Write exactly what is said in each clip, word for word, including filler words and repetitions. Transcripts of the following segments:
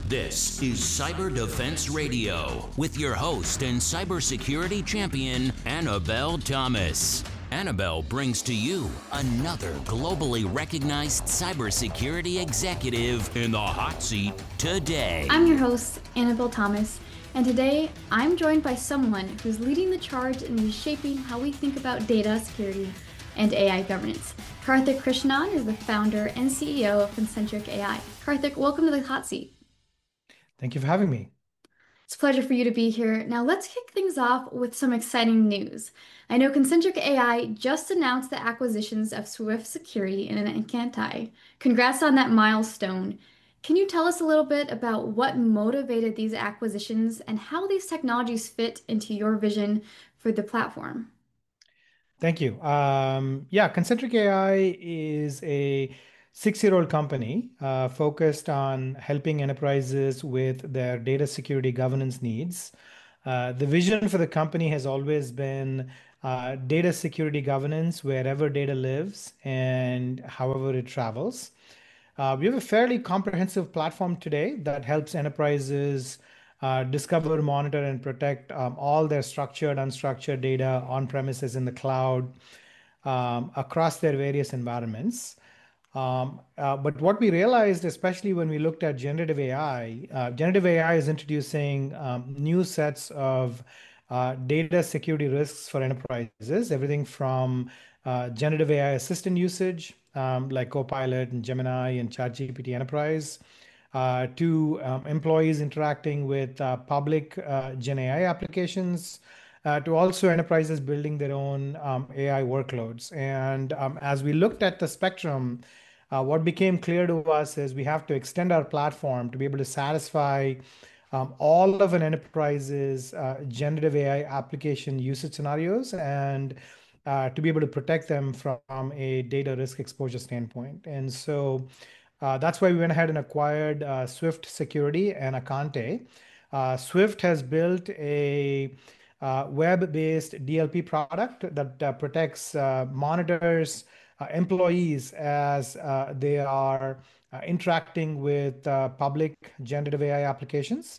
This is Cyber Defense Radio with your host and cybersecurity champion, Annabelle Thomas. Annabelle brings to you another globally recognized cybersecurity executive in the hot seat today. I'm your host, Annabelle Thomas, and today I'm joined by someone who's leading the charge in reshaping how we think about data security and A I governance. Karthik Krishnan is the founder and C E O of Concentric A I. Karthik, welcome to the hot seat. Thank you for having me. It's a pleasure for you to be here. Now let's kick things off with some exciting news. I know Concentric A I just announced the acquisitions of Swift Security and Akantai. Congrats on that milestone. Can you tell us a little bit about what motivated these acquisitions and how these technologies fit into your vision for the platform? Thank you. Um, yeah, Concentric A I is a six-year-old company uh, focused on helping enterprises with their data security governance needs. Uh, the vision for the company has always been uh, data security governance wherever data lives and however it travels. Uh, we have a fairly comprehensive platform today that helps enterprises uh, discover, monitor, and protect um, all their structured, unstructured data on premises in the cloud um, across their various environments. Um, uh, but what we realized, especially when we looked at generative A I, uh, generative A I is introducing um, new sets of uh, data security risks for enterprises, everything from uh, generative A I assistant usage, um, like Copilot and Gemini and ChatGPT Enterprise, uh, to um, employees interacting with uh, public uh, Gen A I applications, uh, to also enterprises building their own um, A I workloads. And um, as we looked at the spectrum, Uh, what became clear to us is we have to extend our platform to be able to satisfy um, all of an enterprise's uh, generative A I application usage scenarios and uh, to be able to protect them from a data risk exposure standpoint. And so uh, that's why we went ahead and acquired uh, Swift Security and Akante. Uh, Swift has built a uh, web-based D L P product that uh, protects, uh, monitors, Uh, employees as uh, they are uh, interacting with uh, public generative A I applications,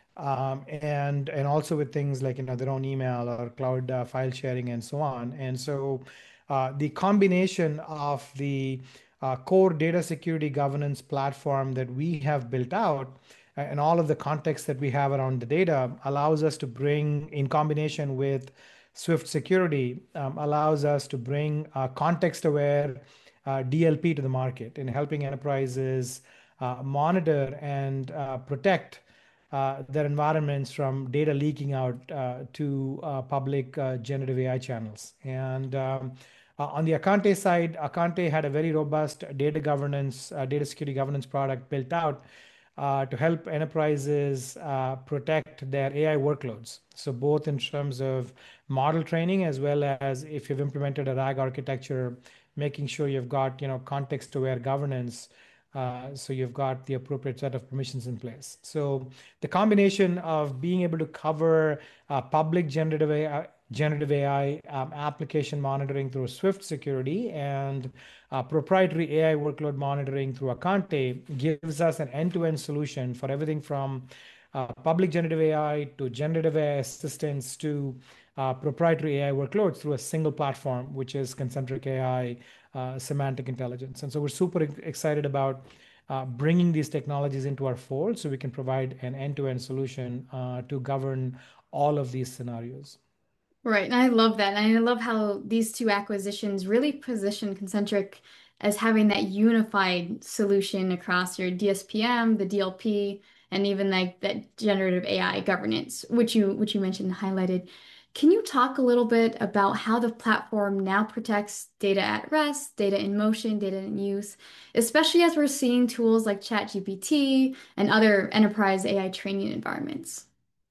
um, and and also with things like you know their own email or cloud uh, file sharing and so on. And so uh, the combination of the uh, core data security governance platform that we have built out uh, and all of the context that we have around the data allows us to bring, in combination with Swift Security, um, allows us to bring uh, context-aware uh, D L P to the market in helping enterprises uh, monitor and uh, protect uh, their environments from data leaking out uh, to uh, public uh, generative A I channels. And um, uh, on the Akante side, Akante had a very robust data governance, uh, data security governance product built out Uh, to help enterprises uh, protect their A I workloads. So both in terms of model training as well as if you've implemented a RAG architecture, making sure you've got you know context-aware governance, uh, so you've got the appropriate set of permissions in place. So the combination of being able to cover uh, public generative A I, generative A I um, application monitoring through Swift Security and uh, proprietary A I workload monitoring through Akante gives us an end-to-end solution for everything from uh, public generative A I to generative A I assistance to uh, proprietary A I workloads through a single platform, which is Concentric A I uh, Semantic Intelligence. And so we're super excited about uh, bringing these technologies into our fold so we can provide an end-to-end solution uh, to govern all of these scenarios. Right, and I love that. And I love how these two acquisitions really position Concentric as having that unified solution across your D S P M, the D L P, and even like that generative A I governance, which you which you mentioned and highlighted. Can you talk a little bit about how the platform now protects data at rest, data in motion, data in use, especially as we're seeing tools like ChatGPT and other enterprise A I training environments?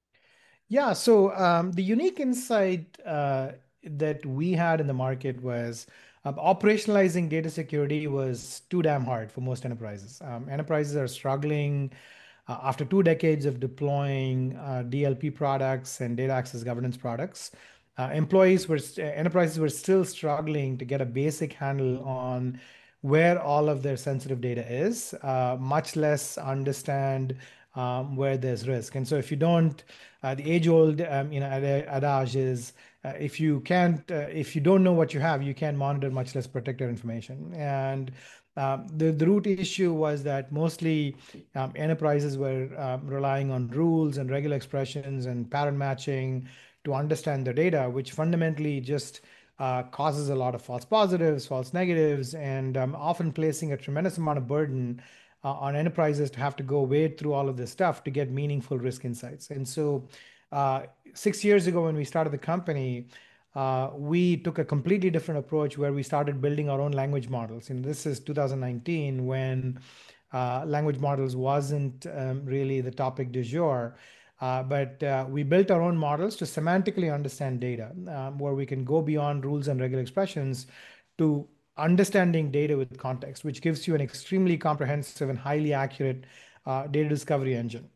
Yeah, so um, the unique insight uh, that we had in the market was um, operationalizing data security was too damn hard for most enterprises. Um, enterprises are struggling uh, after two decades of deploying uh, D L P products and data access governance products. Uh, employees were st- enterprises were still struggling to get a basic handle on where all of their sensitive data is, uh, much less understand um, where there's risk. And so if you don't, uh, the age-old um, you know ad- adage is uh, if you can't, uh, if you don't know what you have, you can't monitor, much less protect your information. And um, the, the root issue was that mostly um, enterprises were um, relying on rules and regular expressions and pattern matching to understand the data, which fundamentally just uh, causes a lot of false positives, false negatives, and um, often placing a tremendous amount of burden uh, on enterprises to have to go wade through all of this stuff to get meaningful risk insights. And so, uh, six years ago, when we started the company, uh, we took a completely different approach where we started building our own language models. And this is two thousand nineteen when uh, language models wasn't um, really the topic du jour. Uh, but uh, we built our own models to semantically understand data, um, where we can go beyond rules and regular expressions to understanding data with context, which gives you an extremely comprehensive and highly accurate uh, data discovery engine.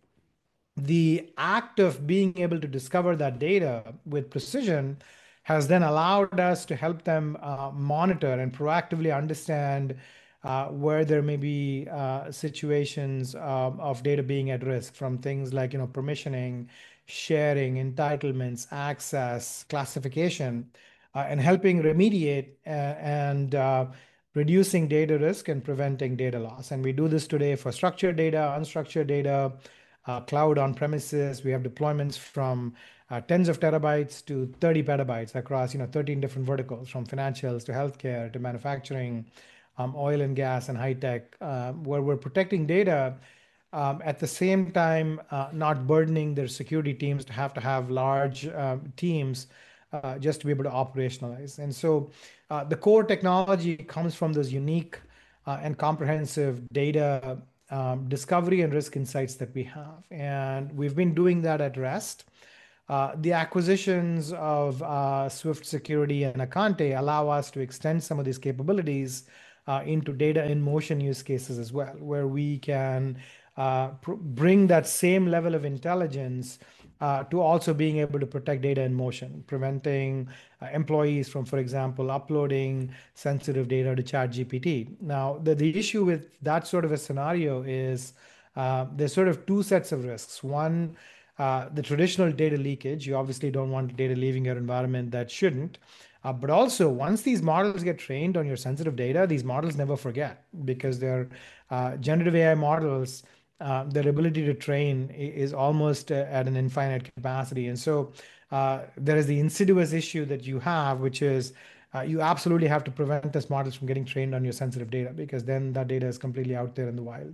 The act of being able to discover that data with precision has then allowed us to help them uh, monitor and proactively understand uh, where there may be uh, situations um, of data being at risk from things like you know permissioning, sharing, entitlements, access, classification, uh, and helping remediate uh, and uh, reducing data risk and preventing data loss. And we do this today for structured data, unstructured data, uh, cloud on premises. We have deployments from uh, tens of terabytes to thirty petabytes across you know thirteen different verticals, from financials to healthcare to manufacturing, um, oil and gas and high tech, uh, where we're protecting data um, at the same time, uh, not burdening their security teams to have to have large um, teams uh, just to be able to operationalize. And so uh, the core technology comes from those unique uh, and comprehensive data um, discovery and risk insights that we have. And we've been doing that at rest. Uh, the acquisitions of uh, Swift Security and Acante allow us to extend some of these capabilities uh, into data in motion use cases as well, where we can uh, pr- bring that same level of intelligence uh, to also being able to protect data in motion, preventing uh, employees from, for example, uploading sensitive data to ChatGPT. Now, the, the issue with that sort of a scenario is uh, there's sort of two sets of risks. One, uh, the traditional data leakage. You obviously don't want data leaving your environment that shouldn't. Uh, but also, once these models get trained on your sensitive data, these models never forget because they're uh, generative A I models. Uh, their ability to train is almost uh, at an infinite capacity. And so uh, there is the insidious issue that you have, which is uh, you absolutely have to prevent these models from getting trained on your sensitive data because then that data is completely out there in the wild.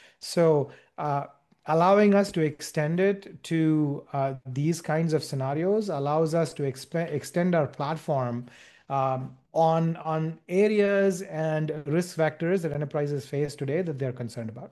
So uh, allowing us to extend it to uh, these kinds of scenarios allows us to exp- extend our platform um, on, on areas and risk vectors that enterprises face today that they're concerned about.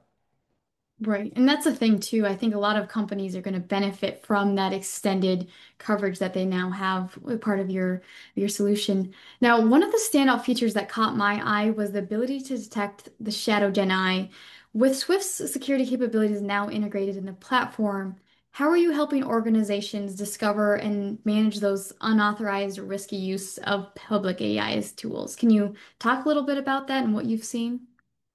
Right. And that's the thing too. I think a lot of companies are going to benefit from that extended coverage that they now have with part of your your solution. Now, one of the standout features that caught my eye was the ability to detect the shadow Gen I. With Swift's security capabilities now integrated in the platform, how are you helping organizations discover and manage those unauthorized or risky use of public A I's tools? Can you talk a little bit about that and what you've seen?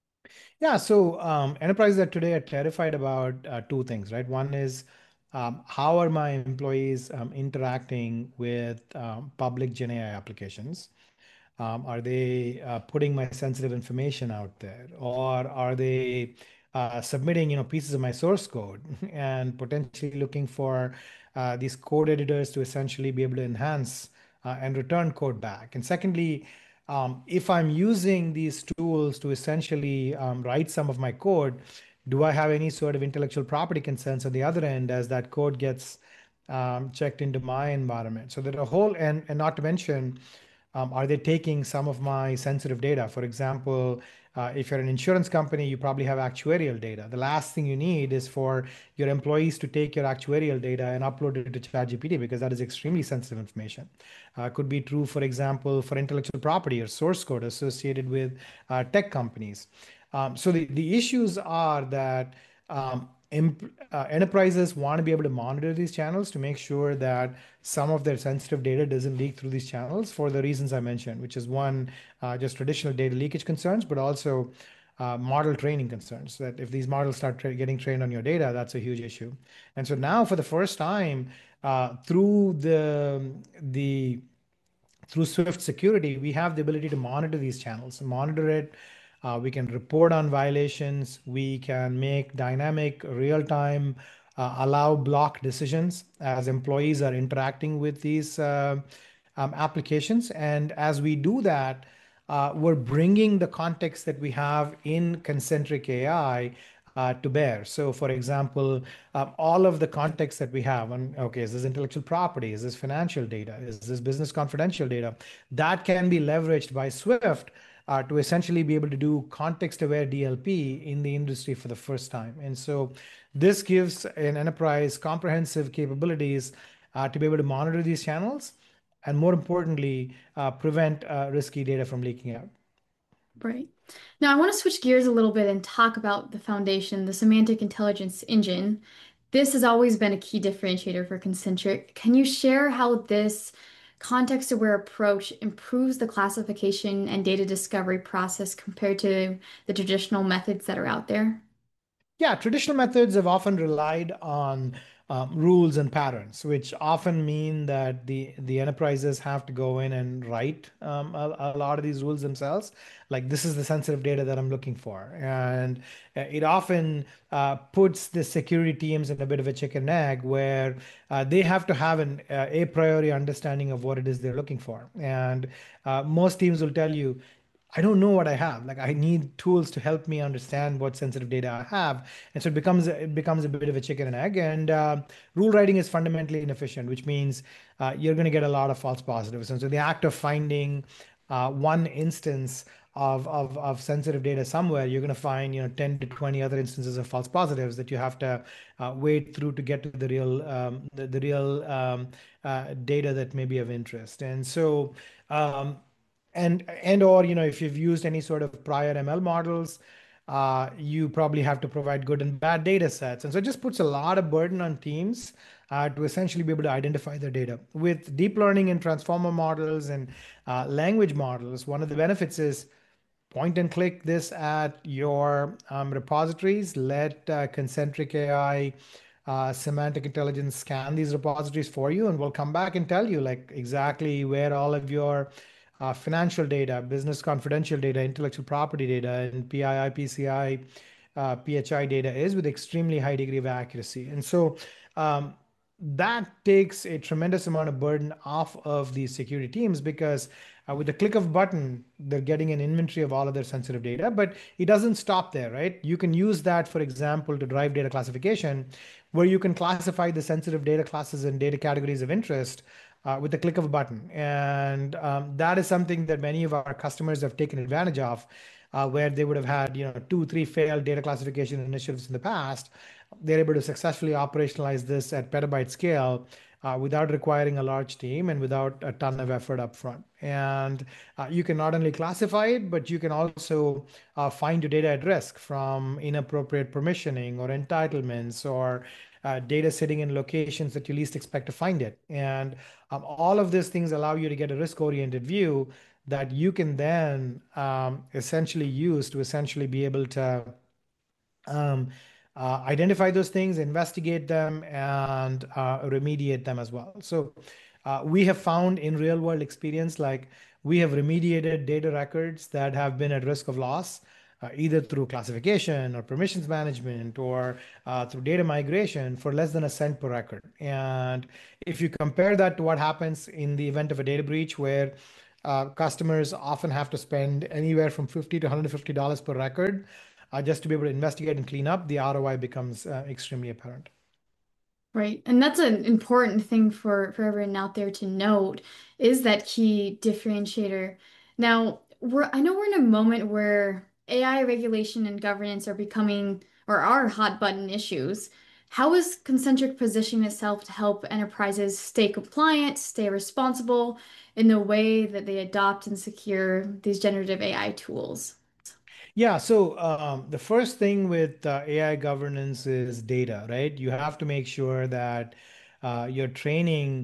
Yeah, so um, enterprises are today are terrified about uh, two things, right? One is um, how are my employees um, interacting with um, public Gen A I applications? Um, are they uh, putting my sensitive information out there, or are they uh, submitting, you know, pieces of my source code and potentially looking for uh, these code editors to essentially be able to enhance uh, and return code back? And secondly, um, if I'm using these tools to essentially um, write some of my code, do I have any sort of intellectual property concerns on the other end as that code gets um, checked into my environment? So that a whole, and, and not to mention, um, are they taking some of my sensitive data? For example, uh, if you're an insurance company, you probably have actuarial data. The last thing you need is for your employees to take your actuarial data and upload it to ChatGPT because that is extremely sensitive information. Uh, could be true, for example, for intellectual property or source code associated with uh, tech companies. Um, so the, the issues are that um, imp- uh, enterprises want to be able to monitor these channels to make sure that some of their sensitive data doesn't leak through these channels for the reasons I mentioned, which is one, uh, just traditional data leakage concerns, but also uh, model training concerns. That if these models start tra getting trained on your data, that's a huge issue. And so now, for the first time, uh, through the the through Swift Security, we have the ability to monitor these channels, monitor it. Uh, we can report on violations. We can make dynamic, real-time, uh, allow block decisions as employees are interacting with these uh, um, applications. And as we do that, uh, we're bringing the context that we have in Concentric A I uh, to bear. So, for example, um, all of the context that we have on, okay, is this intellectual property? Is this financial data? Is this business confidential data? That can be leveraged by Swift uh, to essentially be able to do context-aware D L P in the industry for the first time. And so this gives an enterprise comprehensive capabilities uh, to be able to monitor these channels and, more importantly, uh, prevent uh, risky data from leaking out. Right. Now, I want to switch gears a little bit and talk about the foundation, the semantic intelligence engine. This has always been a key differentiator for Concentric. Can you share how this context-aware approach improves the classification and data discovery process compared to the traditional methods that are out there? Yeah, traditional methods have often relied on um, rules and patterns, which often mean that the the enterprises have to go in and write um, a, a lot of these rules themselves. Like, this is the sensitive data that I'm looking for, and uh, it often uh, puts the security teams in a bit of a chicken and egg, where uh, they have to have an uh, a priori understanding of what it is they're looking for. And uh, most teams will tell you, I don't know what I have. Like, I need tools to help me understand what sensitive data I have. And so it becomes it becomes a bit of a chicken and egg. And uh, rule writing is fundamentally inefficient, which means uh, you're going to get a lot of false positives. And so the act of finding uh, one instance of, of of sensitive data somewhere, you're going to find, you know, ten to twenty other instances of false positives that you have to uh, wade through to get to the real um, the, the real um, uh, data that may be of interest. And so um, and and or, you know, if you've used any sort of prior M L models, uh, you probably have to provide good and bad data sets. And so it just puts a lot of burden on teams uh, to essentially be able to identify their data. With deep learning and transformer models and uh, language models, one of the benefits is point and click this at your um, repositories. Let uh, Concentric A I, uh, semantic intelligence scan these repositories for you, and we'll come back and tell you like exactly where all of your uh, financial data, business confidential data, intellectual property data, and P I I, P C I, uh, P H I data is, with extremely high degree of accuracy. And so um, that takes a tremendous amount of burden off of these security teams, because uh, with the click of a button, they're getting an inventory of all of their sensitive data. But it doesn't stop there, right? You can use that, for example, to drive data classification, where you can classify the sensitive data classes and data categories of interest uh, with the click of a button. And um, that is something that many of our customers have taken advantage of, uh, where they would have had, you know, two, three failed data classification initiatives in the past. They're able to successfully operationalize this at petabyte scale uh, without requiring a large team and without a ton of effort upfront. And uh, you can not only classify it, but you can also uh, find your data at risk from inappropriate permissioning or entitlements, or uh, data sitting in locations that you least expect to find it. And um, all of these things allow you to get a risk-oriented view that you can then um, essentially use to essentially be able to um, uh, identify those things, investigate them, and uh, remediate them as well. So uh, we have found in real world experience, like, we have remediated data records that have been at risk of loss, uh, either through classification or permissions management, or uh, through data migration, for less than a cent per record. And if you compare that to what happens in the event of a data breach, where uh, customers often have to spend anywhere from fifty to one hundred fifty dollars per record uh, just to be able to investigate and clean up, the R O I becomes uh, extremely apparent. Right. And that's an important thing for, for everyone out there to note, is that key differentiator. Now, we're I know we're in a moment where A I regulation and governance are becoming, or are, hot button issues. How is Concentric positioning itself to help enterprises stay compliant, stay responsible in the way that they adopt and secure these generative A I tools? Yeah, so um, the first thing with uh, A I governance is data, right? You have to make sure that uh, you're training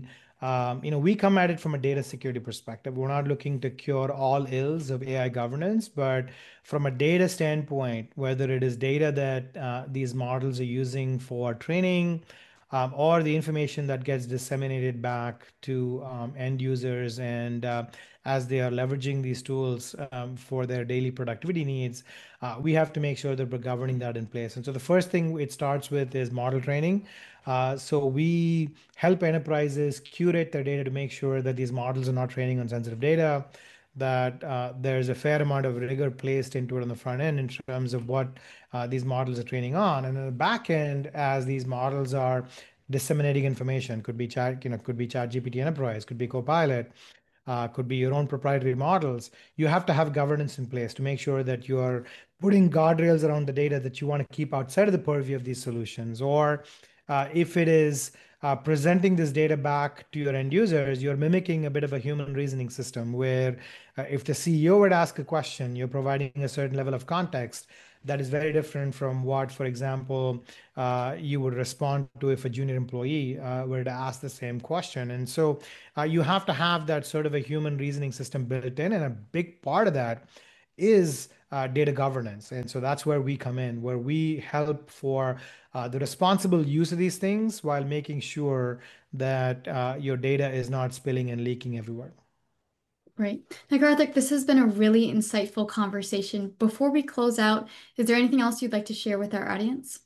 Um, you know, we come at it from a data security perspective. We're not looking to cure all ills of A I governance, but from a data standpoint, whether it is data that uh, these models are using for training, um, or the information that gets disseminated back to um, end users, and uh, as they are leveraging these tools um, for their daily productivity needs, uh, we have to make sure that we're governing that in place. And so the first thing it starts with is model training. Uh, so we help enterprises curate their data to make sure that these models are not training on sensitive data, that uh, there's a fair amount of rigor placed into it on the front end in terms of what uh, these models are training on. And on the back end, as these models are disseminating information, could be chat, you know, could be ChatGPT Enterprise, could be Copilot, uh, could be your own proprietary models. You have to have governance in place to make sure that you're putting guardrails around the data that you want to keep outside of the purview of these solutions. Or uh, if it is uh, presenting this data back to your end users, you're mimicking a bit of a human reasoning system where uh, if the C E O would ask a question, you're providing a certain level of context that is very different from what, for example, uh, you would respond to if a junior employee uh, were to ask the same question. And so uh, you have to have that sort of a human reasoning system built in. And a big part of that is uh, data governance. And so that's where we come in, where we help for uh, the responsible use of these things while making sure that uh, your data is not spilling and leaking everywhere. Right. Now, Karthik, this has been a really insightful conversation. Before we close out, is there anything else you'd like to share with our audience?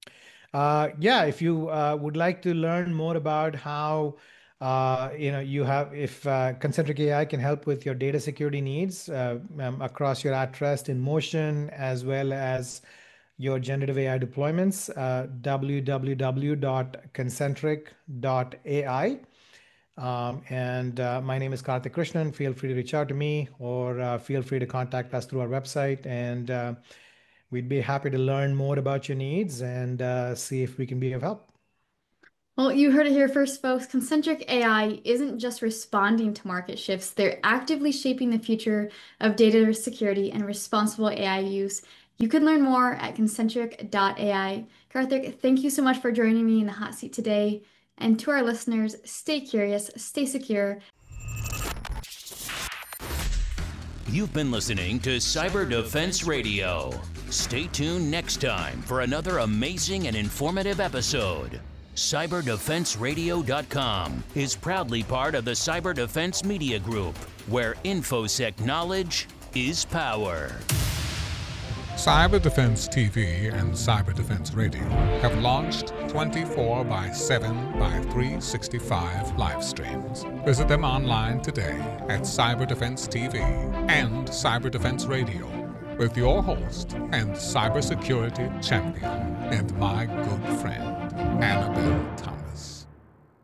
Uh, yeah, if you uh, would like to learn more about how uh, you know you have, if uh, Concentric A I can help with your data security needs uh, um, across your at-rest, in motion, as well as your generative A I deployments, uh, w w w dot concentric dot a i. Um, and uh, my name is Karthik Krishnan. Feel free to reach out to me, or uh, feel free to contact us through our website, and uh, we'd be happy to learn more about your needs and uh, see if we can be of help. Well, you heard it here first, folks. Concentric A I isn't just responding to market shifts, they're actively shaping the future of data security and responsible A I use. You can learn more at concentric dot a i. Karthik, thank you so much for joining me in the hot seat today. And to our listeners, stay curious, stay secure. You've been listening to Cyber Defense Radio. Stay tuned next time for another amazing and informative episode. cyber defense radio dot com is proudly part of the Cyber Defense Media Group, where InfoSec knowledge is power. Cyber Defense T V and Cyber Defense Radio have launched twenty-four by seven by three sixty-five live streams. Visit them online today at Cyber Defense T V and Cyber Defense Radio with your host and cybersecurity champion and my good friend, Annabelle